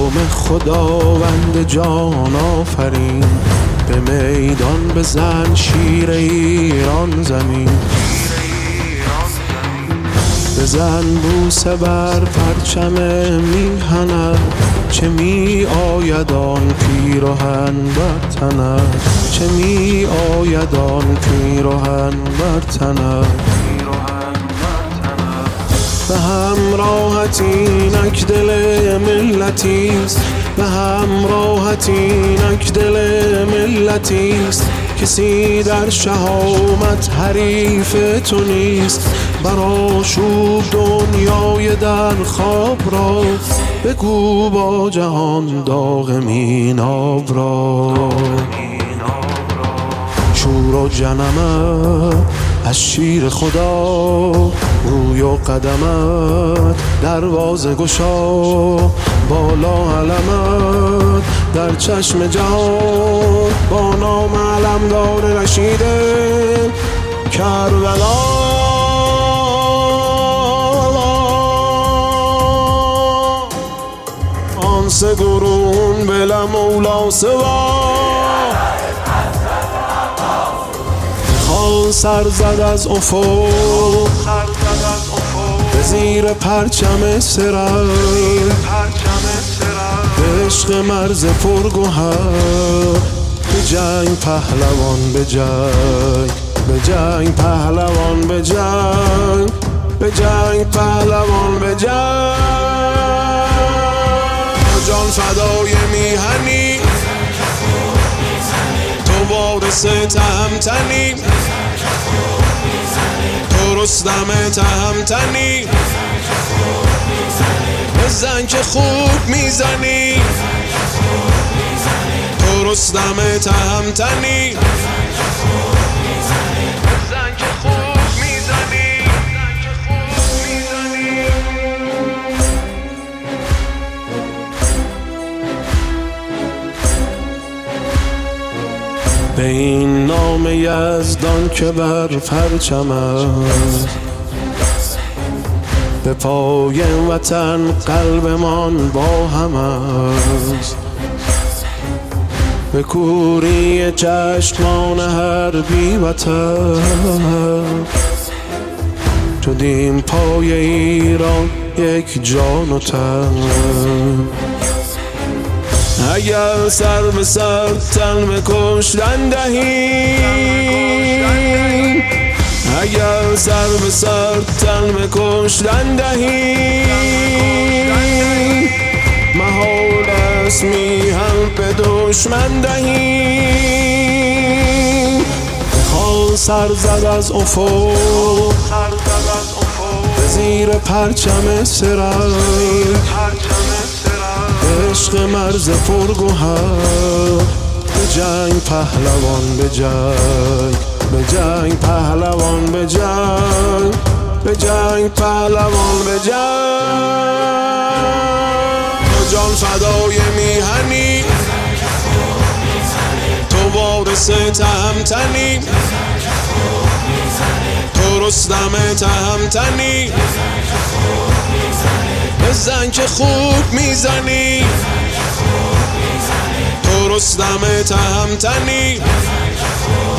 نام خداوند جان آفرین، به میدان بزن شیر ایران زمین. بزن بوسه بر پرچم میهنت، چه می آید آن پیراهن بر تنت، چه می آید آن پیراهن بر تنت. به همراهت اینک دل ملتیست، به همراهت اینک دل ملتیست. کسی در شهامت حریف تو نیست، برآشوب دنیای در خواب را، بگو با جهان داغ میناب را. شور و جنمت از شیر خدا، روی و قدمت دروازه گشا. بالا علمت در چشم جهان، با نام علمدار رشید کربلا. آن سه قرون بلا مولا سوا، خان سر زد از افق به زیر پرچم سرای. به عشق مرز پرگوهر، به جنگ پهلوان به جنگ، به جنگ پهلوان به جنگ، به جنگ پهلوان به جنگ. جان فدای میهنی، تو وارث تهمتنی، تو رستم تهمتنی. بزن که خوب میزنی، تو رستم تهمتنی. بزن که خوب میزنی. به این نام یزدان که بر پرچم است، به پای وطن قلبمان با هم است. به کوری چشمان هر بی وطن، شدیم پای ایران یک جان و تن. اگر سر به سر تن به کشتن دهیم، اگر سر به سر تن به کشتن دهیم، محال است میهم به دشمن دهیم. خان سر زد از افق به زیر پرچم سرای. عشق مرز پرگوهر، به جنگ پهلوان به جنگ، به جنگ پهلوان به جنگ، به جنگ پهلوان به جنگ. تو جان فدای میهنی، تو وارث تهمتنی، تو رستم تهمتنی. بزن که خوب میزنی، تو رستم تهمتنی.